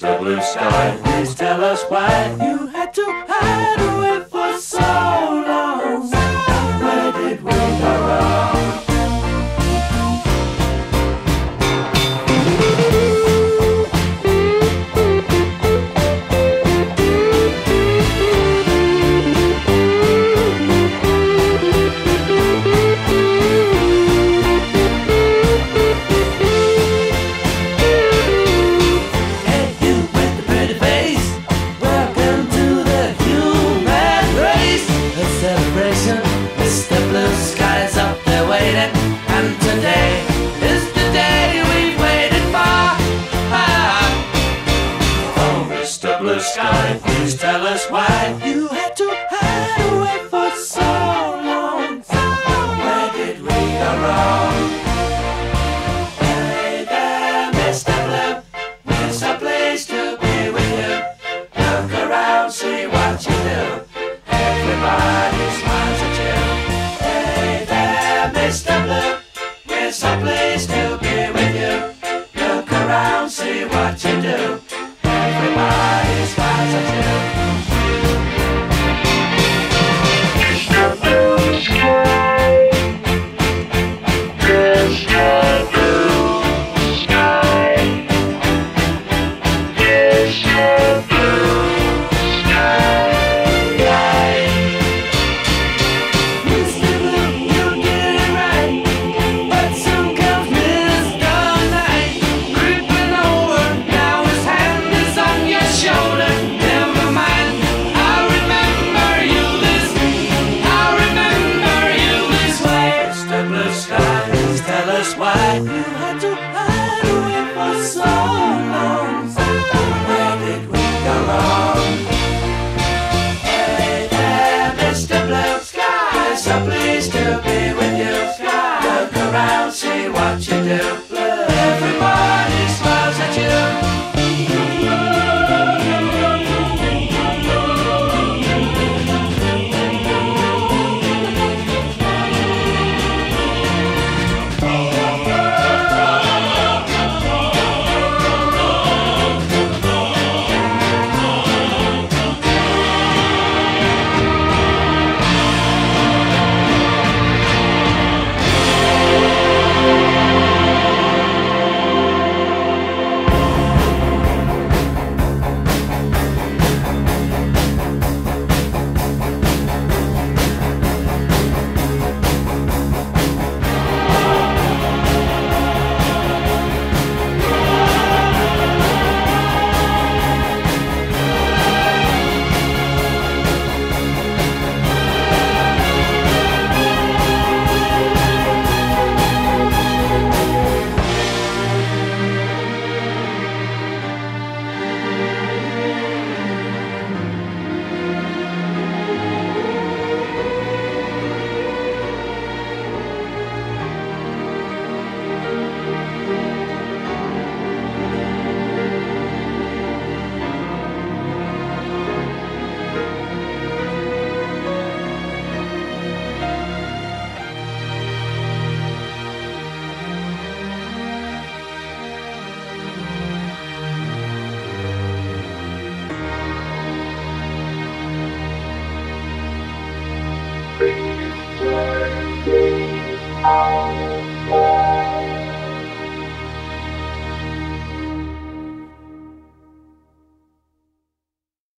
Mr. Blue Sky, please tell us why you had to hide away for so long. Where did we go wrong? Mr. Blue Sky's up there waiting, and today is the day we've waited for. Oh, Mr. Blue Sky, please tell us why you had to hide away for so long. Where did we go wrong? Hey there, Mr. Blue, we're so pleased to be with you. Look around, see what you do. Everybody smiles at you. Hey there, Mr. Blue, we're so pleased to be with you. Look around, see what you do. Everybody smiles at you.